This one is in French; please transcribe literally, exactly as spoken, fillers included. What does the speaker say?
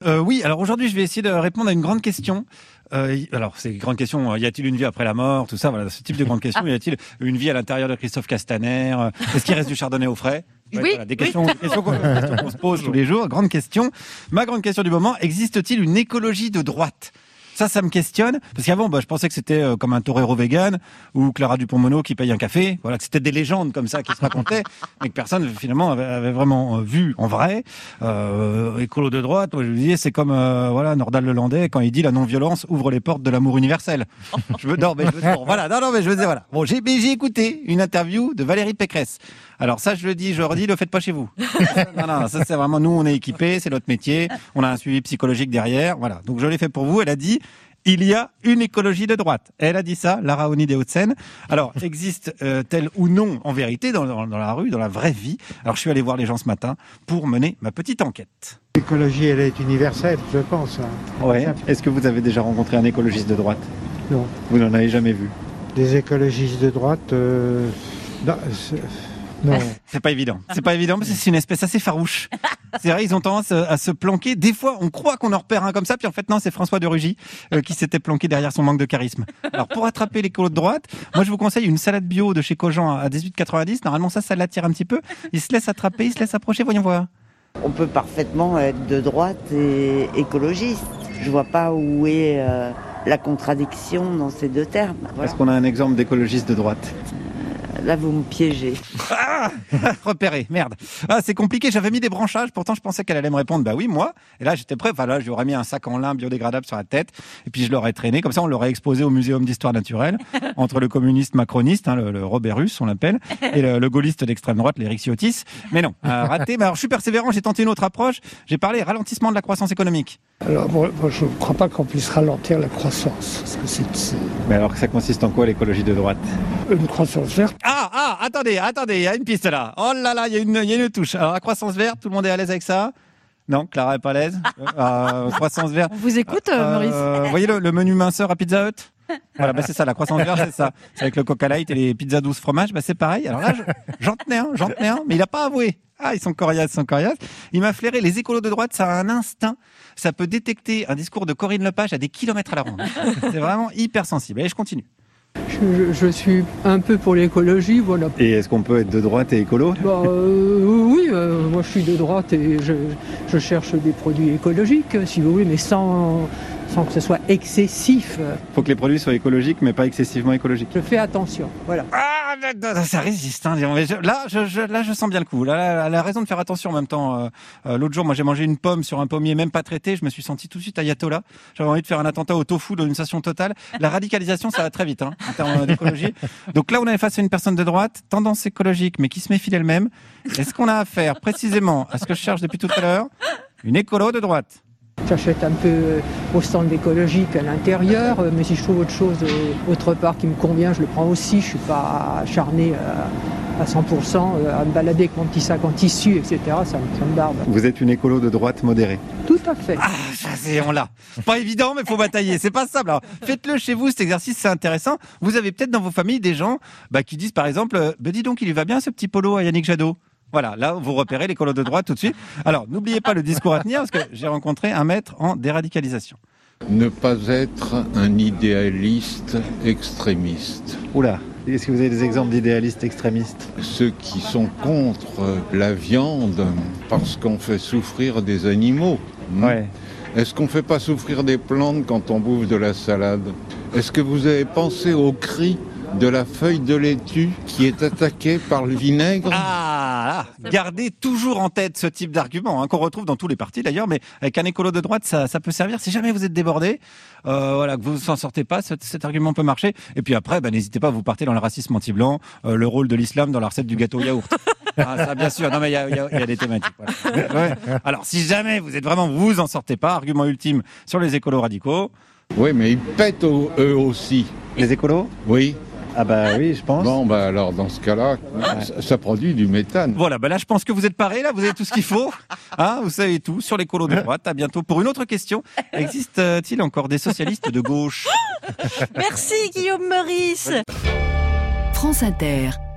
Euh, oui, alors aujourd'hui, je vais essayer de répondre à une grande question. Euh, alors, c'est une grande question. Y a-t-il une vie après la mort? Tout ça, voilà, ce type de grande question. Y a-t-il une vie à l'intérieur de Christophe Castaner? Est-ce qu'il reste du chardonnay au frais? Ouais, Oui, voilà, des oui. questions, des questions qu'on, des questions qu'on se pose tous les jours. Grande question. Ma grande question du moment, existe-t-il une écologie de droite? Ça, ça me questionne. Parce qu'avant, bah, je pensais que c'était euh, comme un torero vegan ou Clara Dupont-Moreau qui paye un café. Voilà, que c'était des légendes comme ça qui se racontaient, mais que personne finalement avait, avait vraiment euh, vu en vrai. Euh, écolo de droite, moi je vous disais, c'est comme euh, voilà Nordal Lelandais quand il dit la non-violence ouvre les portes de l'amour universel. Je veux, non, mais je veux, bon, voilà, non, non, mais je veux dire, voilà. Bon, j'ai, mais j'ai écouté une interview de Valérie Pécresse. Alors ça, je le dis, je le redis, le faites pas chez vous. Non, non, ça c'est vraiment nous, on est équipés, c'est notre métier, on a un suivi psychologique derrière, voilà. Donc je l'ai fait pour vous. Elle a dit, il y a une écologie de droite. Elle a dit ça, Lara Oni des Hauts-de-Seine. Alors, existe-t-elle ou non en vérité dans, dans, dans la rue, dans la vraie vie? Alors, je suis allé voir les gens ce matin pour mener ma petite enquête. L'écologie, elle est universelle, je pense. Ouais. Est-ce que vous avez déjà rencontré un écologiste de droite? Non. Vous n'en avez jamais vu? Des écologistes de droite, euh, non, c'est- non. C'est pas évident. C'est pas évident parce que c'est une espèce assez farouche. C'est vrai, ils ont tendance à se planquer. Des fois, on croit qu'on en repère un comme ça, puis en fait, non, c'est François de Rugy euh, qui s'était planqué derrière son manque de charisme. Alors, pour attraper l'écolo de droite, moi, je vous conseille une salade bio de chez Cogent à dix-huit quatre-vingt-dix. Normalement, ça, ça l'attire un petit peu. Il se laisse attraper, il se laisse approcher. Voyons voir. On peut parfaitement être de droite et écologiste. Je vois pas où est euh, la contradiction dans ces deux termes. Voilà. Est-ce qu'on a un exemple d'écologiste de droite? Là, vous me piégez. Ah, repéré, merde. Ah, c'est compliqué, j'avais mis des branchages, pourtant je pensais qu'elle allait me répondre, bah oui, moi. Et là, j'étais prêt, enfin là, j'aurais mis un sac en lin biodégradable sur la tête, et puis je l'aurais traîné, comme ça on l'aurait exposé au Muséum d'Histoire Naturelle, entre le communiste macroniste, hein, le, le Robert Russe, on l'appelle, et le, le gaulliste d'extrême droite, l'Éric Ciotti. Mais non, euh, raté. Mais alors, je suis persévérant, j'ai tenté une autre approche, j'ai parlé ralentissement de la croissance économique. Alors, moi, moi, je ne crois pas qu'on puisse ralentir la croissance. Parce que c'est, c'est Mais alors, ça consiste en quoi l'écologie de droite? une croissance verte. Ah, ah, attendez, attendez, il y a une piste là. Oh là là, il y a une, il y a une touche. Alors, la croissance verte, tout le monde est à l'aise avec ça? Non, Clara est pas à l'aise. Euh, croissance verte. On vous écoute, euh, Maurice. Euh, vous voyez le, le menu minceur à Pizza Hut? Voilà, bah c'est ça, la croissance verte, c'est ça. C'est avec le Coca Light et les pizzas douze fromage, bah c'est pareil. Alors là, je- j'en tenais un, j'en tenais un, mais il a pas avoué. Ah, ils sont coriaces, ils sont coriaces. Il m'a flairé. Les écolos de droite, ça a un instinct. Ça peut détecter un discours de Corinne Lepage à des kilomètres à la ronde. C'est vraiment hyper sensible. Allez, je continue. Je, je- je suis un peu pour l'écologie, voilà. Et est-ce qu'on peut être de droite et écolo? Bah, euh, oui, euh, moi je suis de droite et je, je cherche des produits écologiques, si vous voulez, mais sans, sans que ce soit excessif. Faut que les produits soient écologiques, mais pas excessivement écologiques. Je fais attention, voilà. Ah, ça résiste. Hein, disons. Mais je- là, je, je, là, je sens bien le coup. Là, elle a raison de faire attention en même temps. Euh, euh, l'autre jour, moi, j'ai mangé une pomme sur un pommier même pas traité. Je me suis senti tout de suite ayatollah. J'avais envie de faire un attentat au tofu dans une station totale. La radicalisation, ça va très vite hein, en termes d'écologie. Donc là, on est face à une personne de droite, tendance écologique, mais qui se méfie d'elle-même. Est-ce qu'on a affaire précisément à ce que je cherche depuis tout à l'heure? Une écolo de droite. J'achète un peu euh, au stand écologique à l'intérieur, euh, mais si je trouve autre chose euh, autre part qui me convient, je le prends aussi. Je suis pas acharné euh, à cent pour cent euh, à me balader avec mon petit sac en tissu, et cetera. Ça, me- ça me barbe. Vous êtes une écolo de droite modérée. Tout à fait. Ah, ça, c'est, on l'a. Pas évident, mais faut batailler. C'est pas simple. Alors, faites-le chez vous, cet exercice, c'est intéressant. Vous avez peut-être dans vos familles des gens bah, qui disent, par exemple, euh, bah, dis donc, il lui va bien ce petit polo à Yannick Jadot. Voilà, là, vous repérez l'écolo de droite tout de suite. Alors, n'oubliez pas le discours à tenir, parce que j'ai rencontré un maître en déradicalisation. Ne pas être un idéaliste extrémiste. Oula, est-ce que vous avez des exemples d'idéalistes extrémistes? Ceux qui sont contre la viande parce qu'on fait souffrir des animaux. Hmm. Ouais. Est-ce qu'on ne fait pas souffrir des plantes quand on bouffe de la salade? Est-ce que vous avez pensé au cri de la feuille de laitue qui est attaquée par le vinaigre? Ah, là, gardez toujours en tête ce type d'argument, hein, qu'on retrouve dans tous les partis d'ailleurs, mais avec un écolo de droite, ça, ça peut servir. Si jamais vous êtes débordé, euh, voilà, que vous s'en sortez pas, cet, cet argument peut marcher. Et puis après, bah, n'hésitez pas, vous partez dans le racisme anti-blanc, euh, le rôle de l'islam dans la recette du gâteau yaourt. Ah, ça, bien sûr. Non, mais il y a, il y a- il y a des thématiques. Voilà. Ouais. Alors, si jamais vous êtes vraiment, vous en sortez pas, argument ultime sur les écolos radicaux. Oui, mais ils pètent au- eux aussi. Les écolos? Oui. Ah bah oui, je pense. Bon, bah alors dans ce cas-là, ça, ça produit du méthane. Voilà, bah là je pense que vous êtes parés, là vous avez tout ce qu'il faut, hein, vous savez tout sur l'écolo de droite. À bientôt pour une autre question. Existe-t-il encore des socialistes de gauche? Merci, Guillaume Meurice. France Inter.